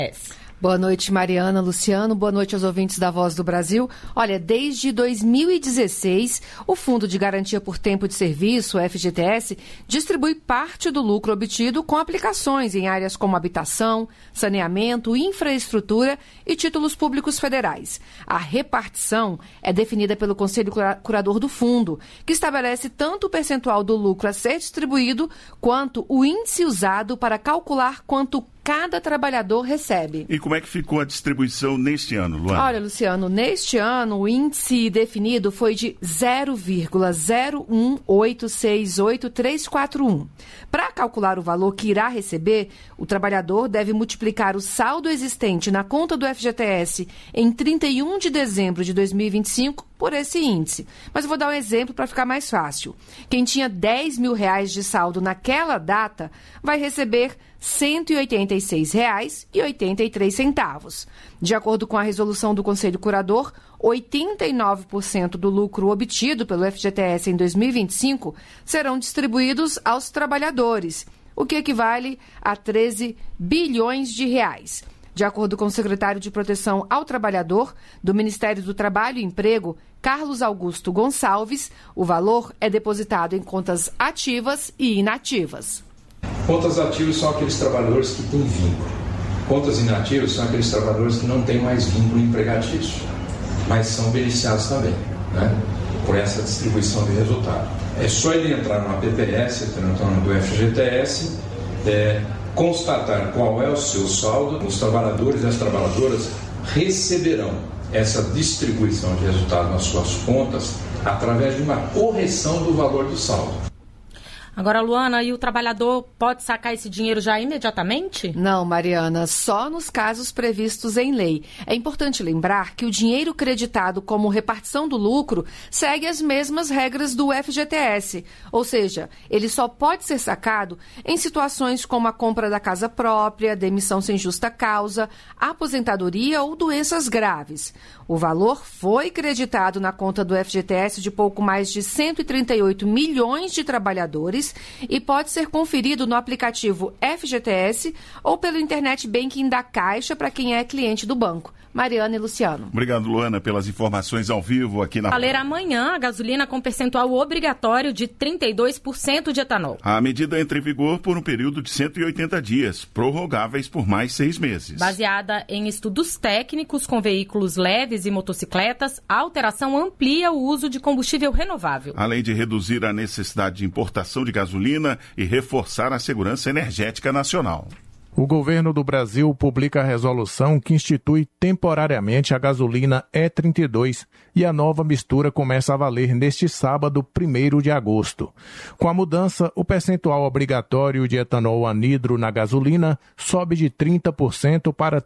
Boa noite, Mariana, Luciano. Boa noite aos ouvintes da Voz do Brasil. Olha, desde 2016, o Fundo de Garantia por Tempo de Serviço, o FGTS, distribui parte do lucro obtido com aplicações em áreas como habitação, saneamento, infraestrutura e títulos públicos federais. A repartição é definida pelo Conselho Curador do Fundo, que estabelece tanto o percentual do lucro a ser distribuído quanto o índice usado para calcular quanto cada trabalhador recebe. E como é que ficou a distribuição neste ano, Luana? Olha, Luciano, neste ano o índice definido foi de 0,01868,341. Para calcular o valor que irá receber, o trabalhador deve multiplicar o saldo existente na conta do FGTS em 31 de dezembro de 2025 por esse índice. Mas eu vou dar um exemplo para ficar mais fácil. Quem tinha R$10 mil de saldo naquela data vai receber R$ 186,83. De acordo com a resolução do Conselho Curador, 89% do lucro obtido pelo FGTS em 2025 serão distribuídos aos trabalhadores, o que equivale a 13 bilhões de reais. De acordo com o secretário de Proteção ao Trabalhador do Ministério do Trabalho e Emprego, Carlos Augusto Gonçalves, o valor é depositado em contas ativas e inativas. Contas ativas são aqueles trabalhadores que têm vínculo. Contas inativas são aqueles trabalhadores que não têm mais vínculo empregatício, mas são beneficiados também, né, por essa distribuição de resultado. É só ele entrar no APPS, no do FGTS, constatar qual é o seu saldo. Os trabalhadores e as trabalhadoras receberão essa distribuição de resultado nas suas contas através de uma correção do valor do saldo. Agora, Luana, e o trabalhador pode sacar esse dinheiro já imediatamente? Não, Mariana, só nos casos previstos em lei. É importante lembrar que o dinheiro creditado como repartição do lucro segue as mesmas regras do FGTS, ou seja, ele só pode ser sacado em situações como a compra da casa própria, demissão sem justa causa, aposentadoria ou doenças graves. O valor foi creditado na conta do FGTS de pouco mais de 138 milhões de trabalhadores e pode ser conferido no aplicativo FGTS ou pelo Internet Banking da Caixa para quem é cliente do banco. Mariana e Luciano. Obrigado, Luana, pelas informações ao vivo aqui na... Valer amanhã a gasolina com percentual obrigatório de 32% de etanol. A medida entra em vigor por um período de 180 dias, prorrogáveis por mais 6 meses. Baseada em estudos técnicos com veículos leves e motocicletas, a alteração amplia o uso de combustível renovável. Além de reduzir a necessidade de importação de gasolina e reforçar a segurança energética nacional. O governo do Brasil publica a resolução que institui temporariamente a gasolina E32 e a nova mistura começa a valer neste sábado, 1º de agosto. Com a mudança, o percentual obrigatório de etanol anidro na gasolina sobe de 30% para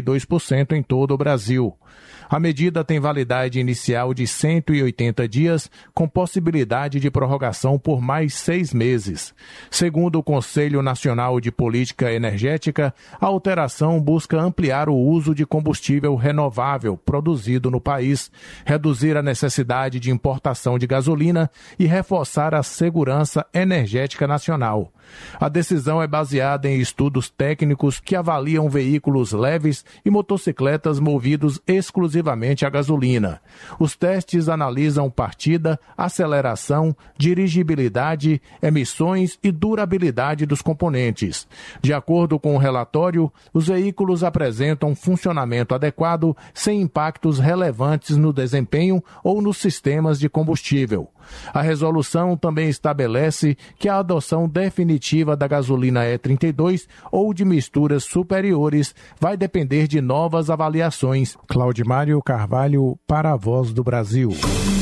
32% em todo o Brasil. A medida tem validade inicial de 180 dias, com possibilidade de prorrogação por mais 6 meses. Segundo o Conselho Nacional de Política Energética, a alteração busca ampliar o uso de combustível renovável produzido no país, reduzir a necessidade de importação de gasolina e reforçar a segurança energética nacional. A decisão é baseada em estudos técnicos que avaliam veículos leves e motocicletas movidos exclusivamente a gasolina. Os testes analisam partida, aceleração, dirigibilidade, emissões e durabilidade dos componentes. De acordo com o relatório, os veículos apresentam funcionamento adequado, sem impactos relevantes no desempenho ou nos sistemas de combustível. A resolução também estabelece que a adoção definitiva da gasolina E32 ou de misturas superiores vai depender de novas avaliações. Claudimário Carvalho, para a Voz do Brasil.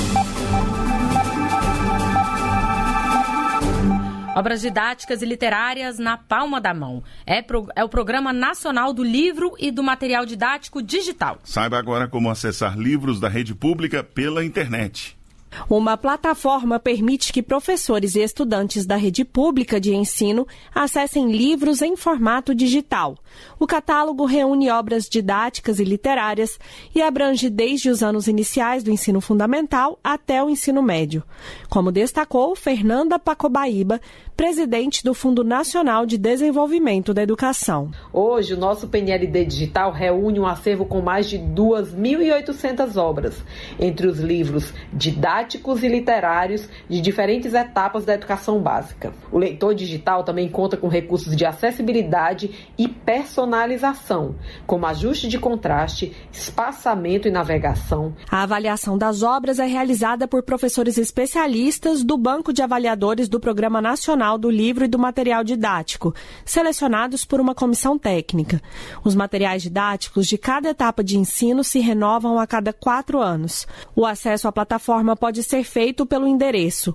Obras didáticas e literárias na palma da mão. É o Programa Nacional do Livro e do Material Didático Digital. Saiba agora como acessar livros da rede pública pela internet. Uma plataforma permite que professores e estudantes da rede pública de ensino acessem livros em formato digital. O catálogo reúne obras didáticas e literárias e abrange desde os anos iniciais do ensino fundamental até o ensino médio. Como destacou Fernanda Pacobaíba, presidente do Fundo Nacional de Desenvolvimento da Educação. Hoje, o nosso PNLD Digital reúne um acervo com mais de 2.800 obras, entre os livros didáticos e literários de diferentes etapas da educação básica. O leitor digital também conta com recursos de acessibilidade e personalização, como ajuste de contraste, espaçamento e navegação. A avaliação das obras é realizada por professores especialistas do Banco de Avaliadores do Programa Nacional do Livro e do Material Didático, selecionados por uma comissão técnica. Os materiais didáticos de cada etapa de ensino se renovam a cada 4 anos. O acesso à plataforma pode ser feito pelo endereço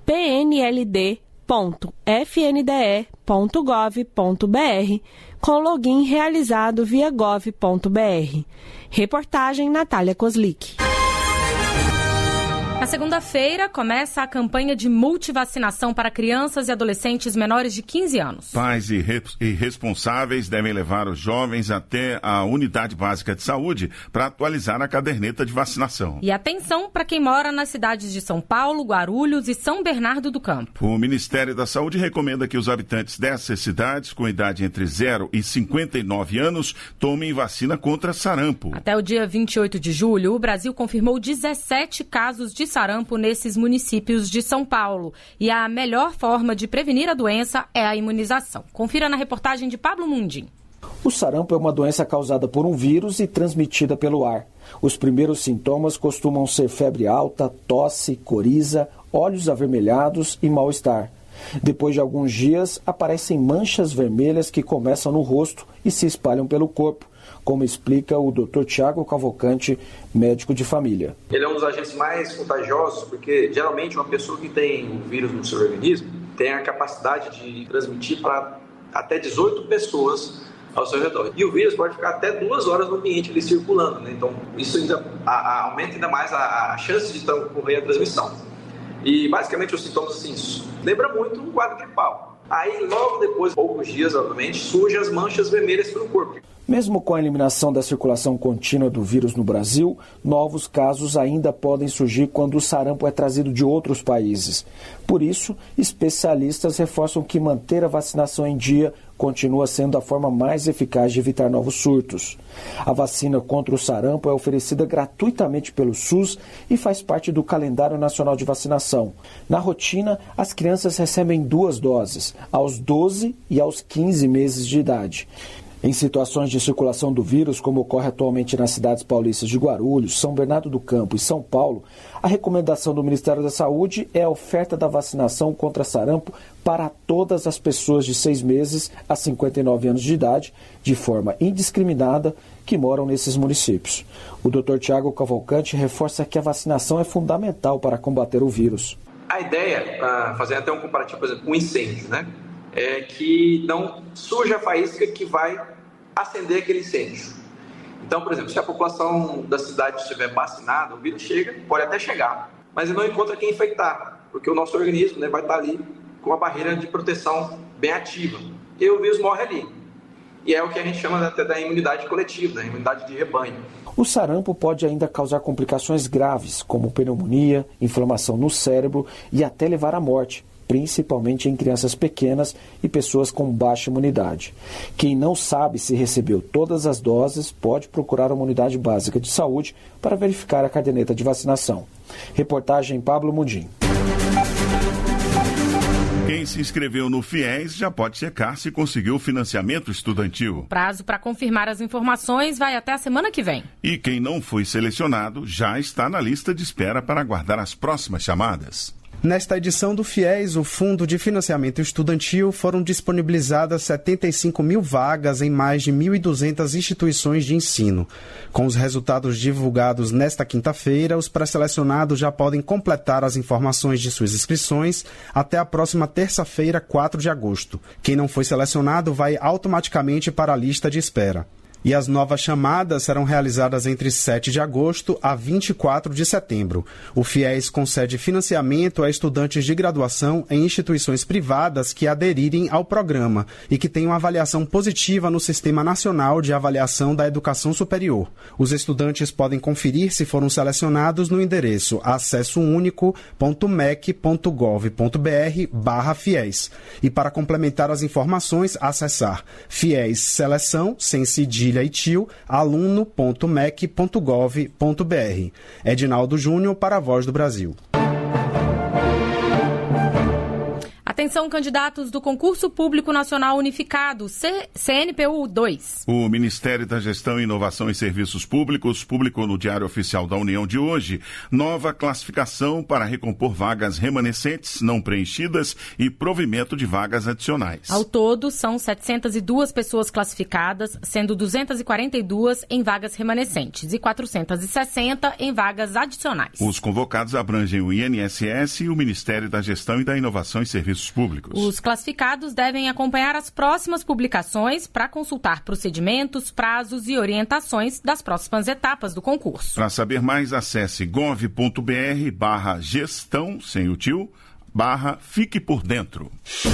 pnld.fnde.gov.br, com login realizado via gov.br. Reportagem Natália Kozlik. Na segunda-feira, começa a campanha de multivacinação para crianças e adolescentes menores de 15 anos. Pais e responsáveis devem levar os jovens até a Unidade Básica de Saúde para atualizar a caderneta de vacinação. E atenção para quem mora nas cidades de São Paulo, Guarulhos e São Bernardo do Campo. O Ministério da Saúde recomenda que os habitantes dessas cidades, com idade entre 0 e 59 anos, tomem vacina contra sarampo. Até o dia 28 de julho, o Brasil confirmou 17 casos de sarampo nesses municípios de São Paulo. E a melhor forma de prevenir a doença é a imunização. Confira na reportagem de Pablo Mundim. O sarampo é uma doença causada por um vírus e transmitida pelo ar. Os primeiros sintomas costumam ser febre alta, tosse, coriza, olhos avermelhados e mal-estar. Depois de alguns dias, aparecem manchas vermelhas que começam no rosto e se espalham pelo corpo, como explica o Dr. Tiago Cavalcante, médico de família. Ele é um dos agentes mais contagiosos, porque geralmente uma pessoa que tem o vírus no seu organismo tem a capacidade de transmitir para até 18 pessoas ao seu redor. E o vírus pode ficar até 2 horas no ambiente ali circulando, né? Então isso ainda aumenta ainda mais a chance de ocorrer a transmissão. E basicamente os sintomas assim, lembra muito um quadro gripal. Aí logo depois, poucos dias, obviamente, surgem as manchas vermelhas pelo corpo. Mesmo com a eliminação da circulação contínua do vírus no Brasil, novos casos ainda podem surgir quando o sarampo é trazido de outros países. Por isso, especialistas reforçam que manter a vacinação em dia continua sendo a forma mais eficaz de evitar novos surtos. A vacina contra o sarampo é oferecida gratuitamente pelo SUS e faz parte do calendário nacional de vacinação. Na rotina, as crianças recebem 2 doses, aos 12 e aos 15 meses de idade. Em situações de circulação do vírus, como ocorre atualmente nas cidades paulistas de Guarulhos, São Bernardo do Campo e São Paulo, a recomendação do Ministério da Saúde é a oferta da vacinação contra sarampo para todas as pessoas de 6 meses a 59 anos de idade, de forma indiscriminada, que moram nesses municípios. O Dr. Tiago Cavalcante reforça que a vacinação é fundamental para combater o vírus. A ideia, para fazer até um comparativo, por exemplo, com incêndio, né? É que não surja a faísca que vai acender aquele incêndio. Então, por exemplo, se a população da cidade estiver vacinada, o vírus chega, pode até chegar, mas ele não encontra quem infectar, porque o nosso organismo, né, vai estar ali com uma barreira de proteção bem ativa, e o vírus morre ali. E é o que a gente chama até da imunidade coletiva, da imunidade de rebanho. O sarampo pode ainda causar complicações graves, como pneumonia, inflamação no cérebro e até levar à morte, principalmente em crianças pequenas e pessoas com baixa imunidade. Quem não sabe se recebeu todas as doses pode procurar uma unidade básica de saúde para verificar a caderneta de vacinação. Reportagem Pablo Mundim. Quem se inscreveu no FIES já pode checar se conseguiu o financiamento estudantil. O prazo para confirmar as informações vai até a semana que vem. E quem não foi selecionado já está na lista de espera para aguardar as próximas chamadas. Nesta edição do FIES, o Fundo de Financiamento Estudantil, foram disponibilizadas 75 mil vagas em mais de 1.200 instituições de ensino. Com os resultados divulgados nesta quinta-feira, os pré-selecionados já podem completar as informações de suas inscrições até a próxima terça-feira, 4 de agosto. Quem não foi selecionado vai automaticamente para a lista de espera. E as novas chamadas serão realizadas entre 7 de agosto a 24 de setembro. O FIES concede financiamento a estudantes de graduação em instituições privadas que aderirem ao programa e que tenham avaliação positiva no Sistema Nacional de Avaliação da Educação Superior. Os estudantes podem conferir se foram selecionados no endereço acessounico.mec.gov.br/FIES. E para complementar as informações, acessar FIES Seleção, sem cedilha e tio, aluno.mec.gov.br. Edinaldo Júnior para a Voz do Brasil. Atenção, candidatos do Concurso Público Nacional Unificado, CNPU 2. O Ministério da Gestão, Inovação e Serviços Públicos publicou no Diário Oficial da União de hoje nova classificação para recompor vagas remanescentes não preenchidas e provimento de vagas adicionais. Ao todo, são 702 pessoas classificadas, sendo 242 em vagas remanescentes e 460 em vagas adicionais. Os convocados abrangem o INSS e o Ministério da Gestão e da Inovação e Serviços Públicos. Os classificados devem acompanhar as próximas publicações para consultar procedimentos, prazos e orientações das próximas etapas do concurso. Para saber mais, acesse gov.br/gestão, sem o tio, /fique por dentro.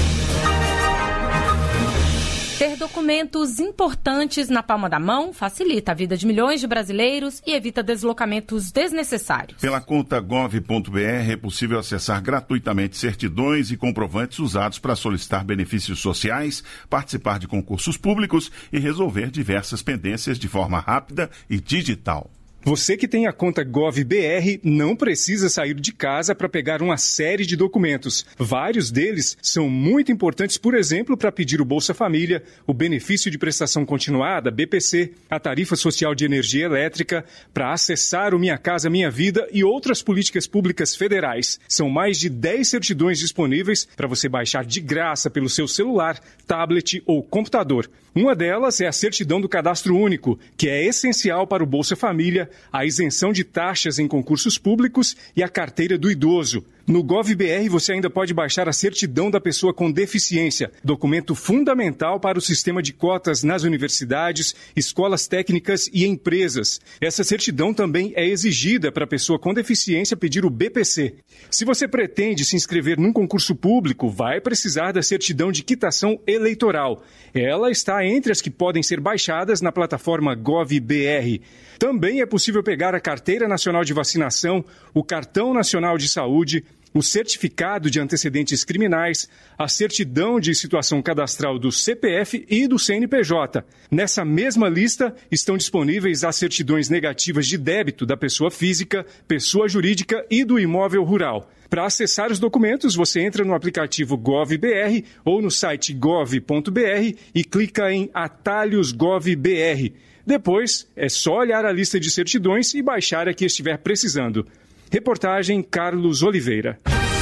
Ter documentos importantes na palma da mão facilita a vida de milhões de brasileiros e evita deslocamentos desnecessários. Pela conta gov.br é possível acessar gratuitamente certidões e comprovantes usados para solicitar benefícios sociais, participar de concursos públicos e resolver diversas pendências de forma rápida e digital. Você que tem a conta GovBR não precisa sair de casa para pegar uma série de documentos. Vários deles são muito importantes, por exemplo, para pedir o Bolsa Família, o benefício de prestação continuada, BPC, a tarifa social de energia elétrica, para acessar o Minha Casa Minha Vida e outras políticas públicas federais. São mais de 10 certidões disponíveis para você baixar de graça pelo seu celular, tablet ou computador. Uma delas é a certidão do Cadastro Único, que é essencial para o Bolsa Família, a isenção de taxas em concursos públicos e a carteira do idoso. No GovBR você ainda pode baixar a certidão da pessoa com deficiência, documento fundamental para o sistema de cotas nas universidades, escolas técnicas e empresas. Essa certidão também é exigida para a pessoa com deficiência pedir o BPC. Se você pretende se inscrever num concurso público, vai precisar da certidão de quitação eleitoral. Ela está entre as que podem ser baixadas na plataforma GovBR. Também é possível pegar a Carteira Nacional de Vacinação, o Cartão Nacional de Saúde, o certificado de antecedentes criminais, a certidão de situação cadastral do CPF e do CNPJ. Nessa mesma lista estão disponíveis as certidões negativas de débito da pessoa física, pessoa jurídica e do imóvel rural. Para acessar os documentos, você entra no aplicativo GovBR ou no site gov.br e clica em Atalhos GovBR. Depois, é só olhar a lista de certidões e baixar a que estiver precisando. Reportagem Carlos Oliveira.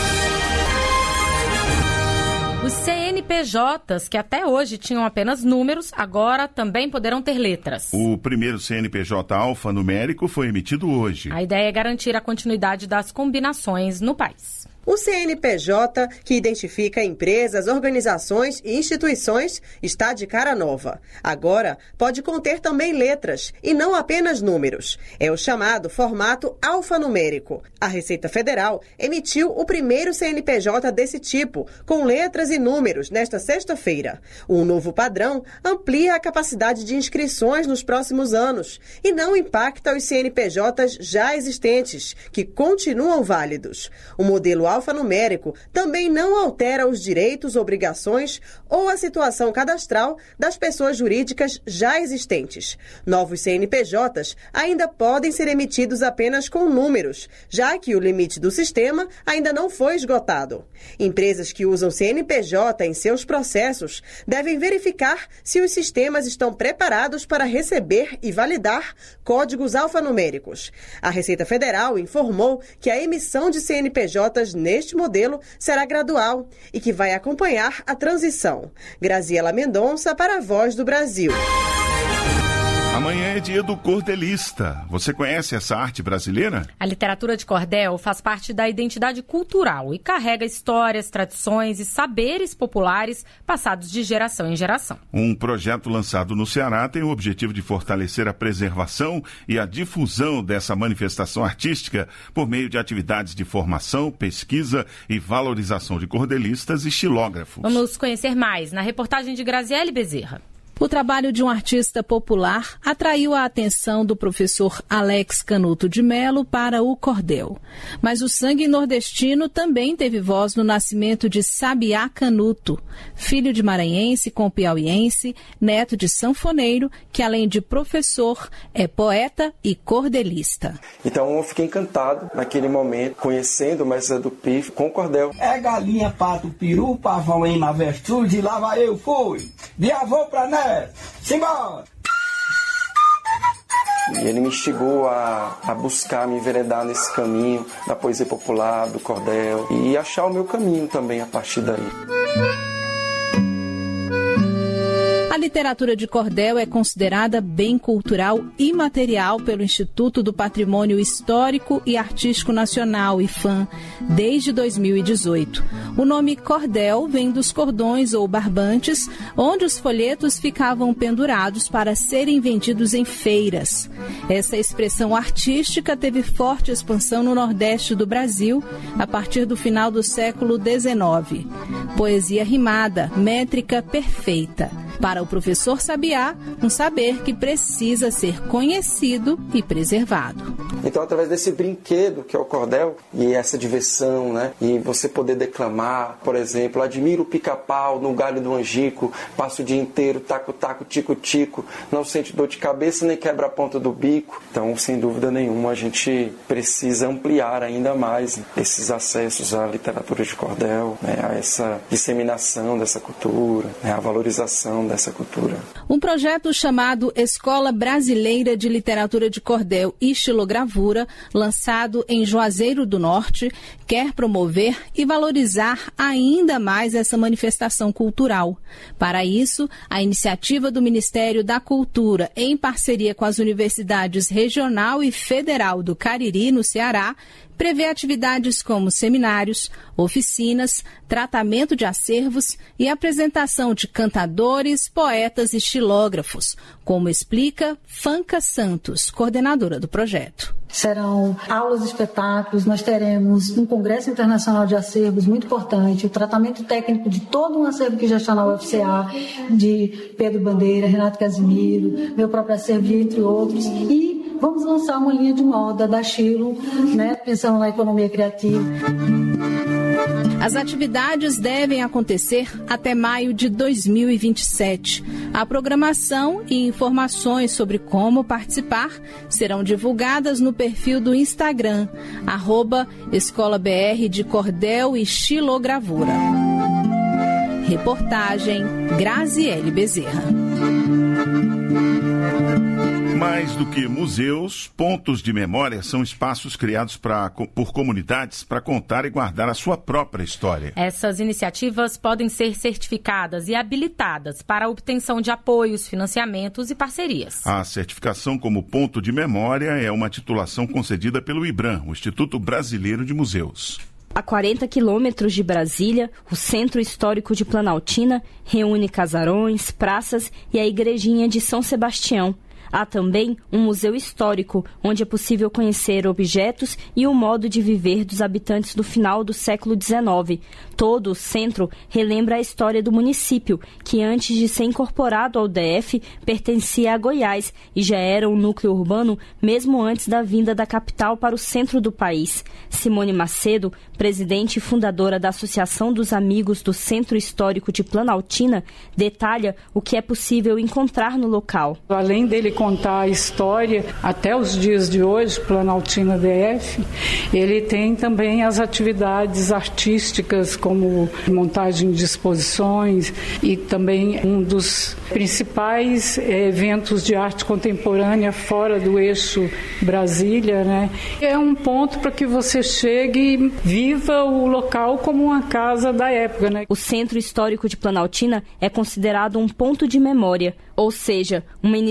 Os CNPJs, que até hoje tinham apenas números, agora também poderão ter letras. O primeiro CNPJ alfanumérico foi emitido hoje. A ideia é garantir a continuidade das combinações no país. O CNPJ, que identifica empresas, organizações e instituições, está de cara nova. Agora, pode conter também letras e não apenas números. É o chamado formato alfanumérico. A Receita Federal emitiu o primeiro CNPJ desse tipo, com letras e números, nesta sexta-feira. O novo padrão amplia a capacidade de inscrições nos próximos anos e não impacta os CNPJs já existentes, que continuam válidos. O modelo alfanumérico também não altera os direitos, obrigações ou a situação cadastral das pessoas jurídicas já existentes. Novos CNPJs ainda podem ser emitidos apenas com números, já que o limite do sistema ainda não foi esgotado. Empresas que usam CNPJ em seus processos devem verificar se os sistemas estão preparados para receber e validar códigos alfanuméricos. A Receita Federal informou que a emissão de CNPJs neste modelo será gradual e que vai acompanhar a transição. Graziela Mendonça para a Voz do Brasil. Amanhã é dia do cordelista. Você conhece essa arte brasileira? A literatura de cordel faz parte da identidade cultural e carrega histórias, tradições e saberes populares passados de geração em geração. Um projeto lançado no Ceará tem o objetivo de fortalecer a preservação e a difusão dessa manifestação artística por meio de atividades de formação, pesquisa e valorização de cordelistas e xilógrafos. Vamos conhecer mais na reportagem de Graziele Bezerra. O trabalho de um artista popular atraiu a atenção do professor Alex Canuto de Melo para o cordel. Mas o sangue nordestino também teve voz no nascimento de Sabiá Canuto, filho de maranhense com piauiense, neto de sanfoneiro, que além de professor, é poeta e cordelista. Então eu fiquei encantado naquele momento, conhecendo o mestre do Pif com o cordel. É galinha, pato, peru, pavão em avestruz, lá vai eu fui, de avô pra neto. Simbora! E ele me instigou a buscar, me enveredar nesse caminho da poesia popular, do cordel e achar o meu caminho também a partir daí. A literatura de cordel é considerada bem cultural imaterial pelo Instituto do Patrimônio Histórico e Artístico Nacional, IPHAN, desde 2018. O nome cordel vem dos cordões ou barbantes, onde os folhetos ficavam pendurados para serem vendidos em feiras. Essa expressão artística teve forte expansão no Nordeste do Brasil a partir do final do século XIX. Poesia rimada, métrica perfeita. Para o professor Sabiá, um saber que precisa ser conhecido e preservado. Então, através desse brinquedo que é o cordel, e essa diversão, né? E você poder declamar, por exemplo, admiro o pica-pau no galho do angico, passa o dia inteiro, taco-taco, tico-tico, não sente dor de cabeça nem quebra a ponta do bico. Então, sem dúvida nenhuma, a gente precisa ampliar ainda mais esses acessos à literatura de cordel, né? A essa disseminação dessa cultura, né? A valorização dessa cultura. Um projeto chamado Escola Brasileira de Literatura de Cordel e Xilogravura, lançado em Juazeiro do Norte, quer promover e valorizar ainda mais essa manifestação cultural. Para isso, a iniciativa do Ministério da Cultura, em parceria com as universidades regional e federal do Cariri, no Ceará, prevê atividades como seminários, oficinas, tratamento de acervos e apresentação de cantadores, poetas e xilógrafos, como explica Fanca Santos, coordenadora do projeto. Serão aulas, espetáculos, nós teremos um congresso internacional de acervos muito importante, o tratamento técnico de todo um acervo que já está na UFCA, de Pedro Bandeira, Renato Casimiro, meu próprio acervo, entre outros, e vamos lançar uma linha de moda da Xilo, né, pensando na economia criativa. As atividades devem acontecer até maio de 2027. A programação e informações sobre como participar serão divulgadas no perfil do Instagram, @EscolaBR de Cordel e Xilogravura. Reportagem Graziele Bezerra. Mais do que museus, pontos de memória são espaços criados por comunidades para contar e guardar a sua própria história. Essas iniciativas podem ser certificadas e habilitadas para a obtenção de apoios, financiamentos e parcerias. A certificação como ponto de memória é uma titulação concedida pelo IBRAM, o Instituto Brasileiro de Museus. A 40 quilômetros de Brasília, o Centro Histórico de Planaltina reúne casarões, praças e a Igrejinha de São Sebastião. Há também um museu histórico, onde é possível conhecer objetos e o modo de viver dos habitantes do final do século XIX. Todo o centro relembra a história do município, que antes de ser incorporado ao DF, pertencia a Goiás e já era um núcleo urbano mesmo antes da vinda da capital para o centro do país. Simone Macedo, presidente e fundadora da Associação dos Amigos do Centro Histórico de Planaltina, detalha o que é possível encontrar no local. Além dele contar a história até os dias de hoje, Planaltina DF, ele tem também as atividades artísticas como montagem de exposições e também um dos principais eventos de arte contemporânea fora do eixo Brasília, né? É um ponto para que você chegue e viva o local como uma casa da época, né? O Centro Histórico de Planaltina é considerado um ponto de memória, ou seja, uma iniciativa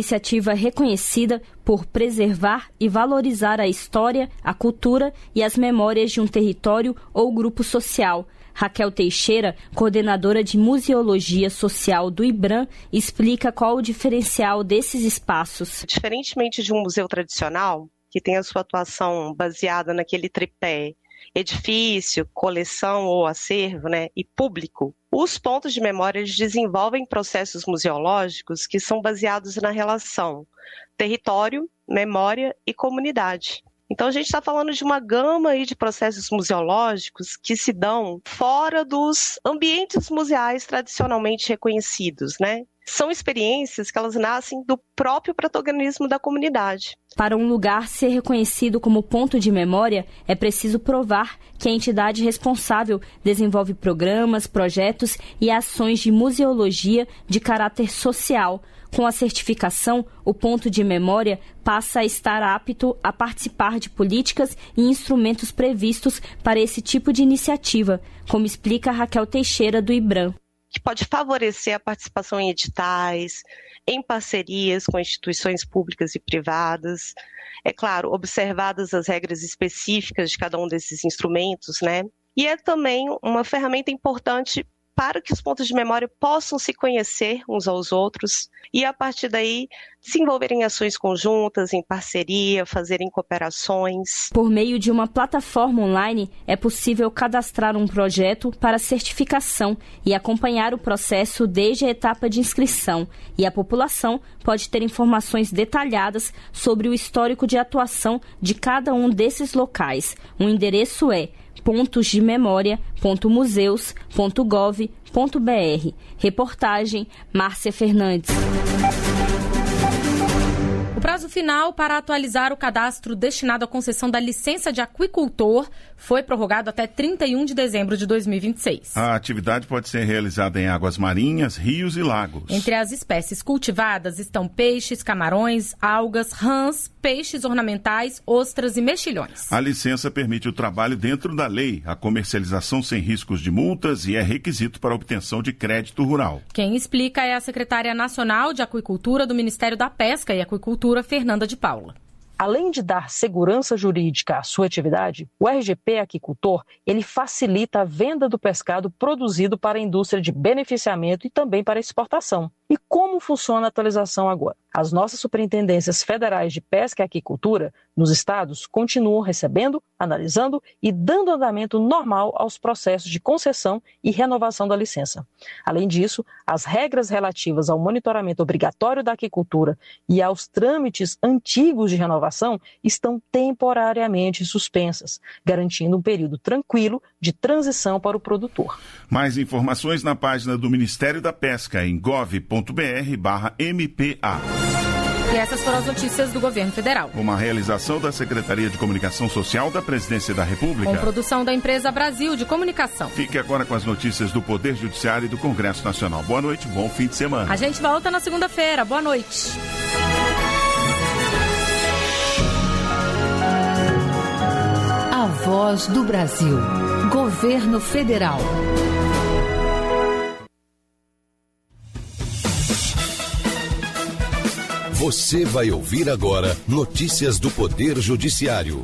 iniciativa reconhecida por preservar e valorizar a história, a cultura e as memórias de um território ou grupo social. Raquel Teixeira, coordenadora de Museologia Social do IBRAM, explica qual o diferencial desses espaços. Diferentemente de um museu tradicional, que tem a sua atuação baseada naquele tripé edifício, coleção ou acervo, e público, os pontos de memória eles desenvolvem processos museológicos que são baseados na relação território, memória e comunidade. Então a gente está falando de uma gama aí de processos museológicos que se dão fora dos ambientes museais tradicionalmente reconhecidos, São experiências que elas nascem do próprio protagonismo da comunidade. Para um lugar ser reconhecido como ponto de memória, é preciso provar que a entidade responsável desenvolve programas, projetos e ações de museologia de caráter social. Com a certificação, o ponto de memória passa a estar apto a participar de políticas e instrumentos previstos para esse tipo de iniciativa, como explica Raquel Teixeira, do IBRAM. Que pode favorecer a participação em editais, em parcerias com instituições públicas e privadas. É claro, observadas as regras específicas de cada um desses instrumentos, E é também uma ferramenta importante para que os pontos de memória possam se conhecer uns aos outros e, a partir daí, desenvolverem ações conjuntas, em parceria, fazerem cooperações. Por meio de uma plataforma online, é possível cadastrar um projeto para certificação e acompanhar o processo desde a etapa de inscrição. E a população pode ter informações detalhadas sobre o histórico de atuação de cada um desses locais. O endereço é pontosdememoria.museus.gov.br. Reportagem Márcia Fernandes. O prazo final para atualizar o cadastro destinado à concessão da licença de aquicultor foi prorrogado até 31 de dezembro de 2026. A atividade pode ser realizada em águas marinhas, rios e lagos. Entre as espécies cultivadas estão peixes, camarões, algas, rãs, peixes ornamentais, ostras e mexilhões. A licença permite o trabalho dentro da lei, a comercialização sem riscos de multas e é requisito para a obtenção de crédito rural. Quem explica é a secretária nacional de Aquicultura do Ministério da Pesca e Aquicultura, Fernanda de Paula. Além de dar segurança jurídica à sua atividade, o RGP Aquicultor ele facilita a venda do pescado produzido para a indústria de beneficiamento e também para exportação. E como funciona a atualização agora? As nossas superintendências federais de pesca e aquicultura nos estados continuam recebendo, analisando e dando andamento normal aos processos de concessão e renovação da licença. Além disso, as regras relativas ao monitoramento obrigatório da aquicultura e aos trâmites antigos de renovação estão temporariamente suspensas, garantindo um período tranquilo de transição para o produtor. Mais informações na página do Ministério da Pesca em gov.br/MPA. E essas foram as notícias do governo federal. Uma realização da Secretaria de Comunicação Social da Presidência da República. Com produção da empresa Brasil de Comunicação. Fique agora com as notícias do Poder Judiciário e do Congresso Nacional. Boa noite, bom fim de semana. A gente volta na segunda-feira. Boa noite. A Voz do Brasil. Governo Federal. Você vai ouvir agora notícias do Poder Judiciário.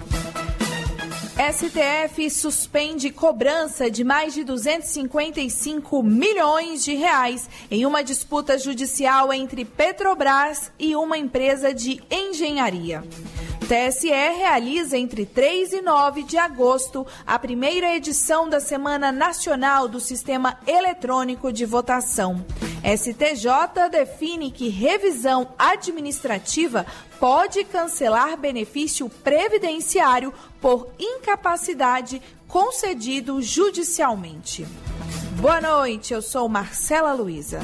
STF suspende cobrança de mais de 255 milhões de reais em uma disputa judicial entre Petrobras e uma empresa de engenharia. TSE realiza entre 3 e 9 de agosto a primeira edição da Semana Nacional do Sistema Eletrônico de Votação. STJ define que revisão administrativa pode cancelar benefício previdenciário por incapacidade concedido judicialmente. Boa noite, eu sou Marcela Luiza.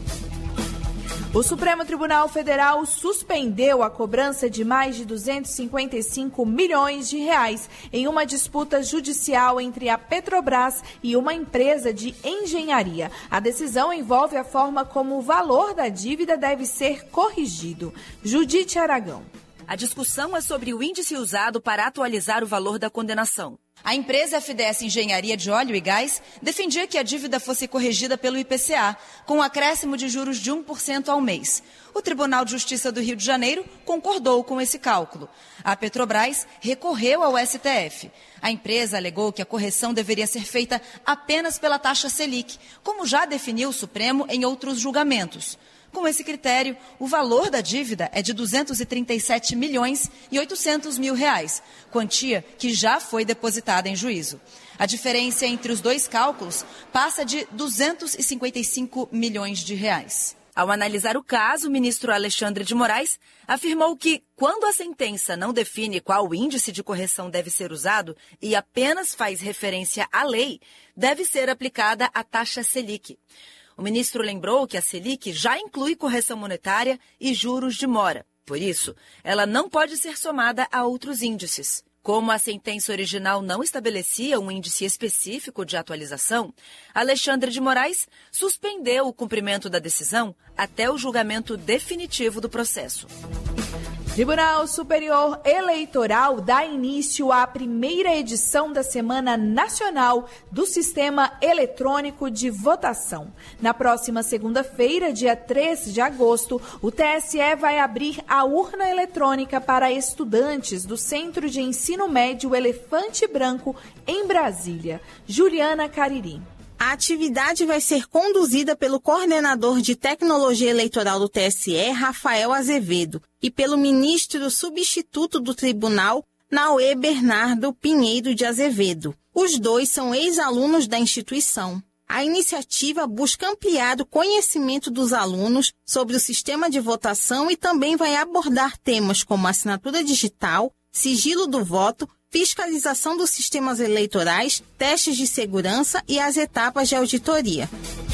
O Supremo Tribunal Federal suspendeu a cobrança de mais de 255 milhões de reais em uma disputa judicial entre a Petrobras e uma empresa de engenharia. A decisão envolve a forma como o valor da dívida deve ser corrigido. Judite Aragão. A discussão é sobre o índice usado para atualizar o valor da condenação. A empresa FDS Engenharia de Óleo e Gás defendia que a dívida fosse corrigida pelo IPCA, com um acréscimo de juros de 1% ao mês. O Tribunal de Justiça do Rio de Janeiro concordou com esse cálculo. A Petrobras recorreu ao STF. A empresa alegou que a correção deveria ser feita apenas pela taxa Selic, como já definiu o Supremo em outros julgamentos. Com esse critério, o valor da dívida é de R$ 237 milhões e 800 mil reais, quantia que já foi depositada em juízo. A diferença entre os dois cálculos passa de 255 milhões de reais. Ao analisar o caso, o ministro Alexandre de Moraes afirmou que, quando a sentença não define qual índice de correção deve ser usado e apenas faz referência à lei, deve ser aplicada a taxa Selic. O ministro lembrou que a Selic já inclui correção monetária e juros de mora. Por isso, ela não pode ser somada a outros índices. Como a sentença original não estabelecia um índice específico de atualização, Alexandre de Moraes suspendeu o cumprimento da decisão até o julgamento definitivo do processo. Tribunal Superior Eleitoral dá início à primeira edição da Semana Nacional do Sistema Eletrônico de Votação. Na próxima segunda-feira, dia 3 de agosto, o TSE vai abrir a urna eletrônica para estudantes do Centro de Ensino Médio Elefante Branco, em Brasília. Juliana Cariri. A atividade vai ser conduzida pelo coordenador de tecnologia eleitoral do TSE, Rafael Azevedo, e pelo ministro substituto do tribunal, Naue Bernardo Pinheiro de Azevedo. Os dois são ex-alunos da instituição. A iniciativa busca ampliar o conhecimento dos alunos sobre o sistema de votação e também vai abordar temas como assinatura digital, sigilo do voto, fiscalização dos sistemas eleitorais, testes de segurança e as etapas de auditoria.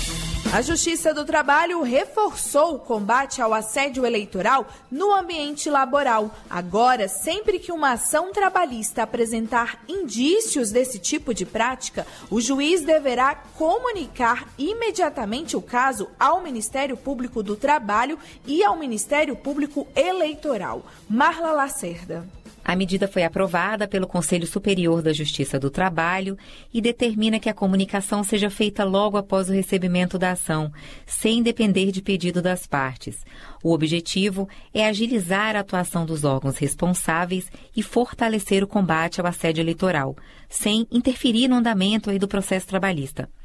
A Justiça do Trabalho reforçou o combate ao assédio eleitoral no ambiente laboral. Agora, sempre que uma ação trabalhista apresentar indícios desse tipo de prática, o juiz deverá comunicar imediatamente o caso ao Ministério Público do Trabalho e ao Ministério Público Eleitoral. Marla Lacerda. A medida foi aprovada pelo Conselho Superior da Justiça do Trabalho e determina que a comunicação seja feita logo após o recebimento da ação, sem depender de pedido das partes. O objetivo é agilizar a atuação dos órgãos responsáveis e fortalecer o combate ao assédio eleitoral, sem interferir no andamento do processo trabalhista.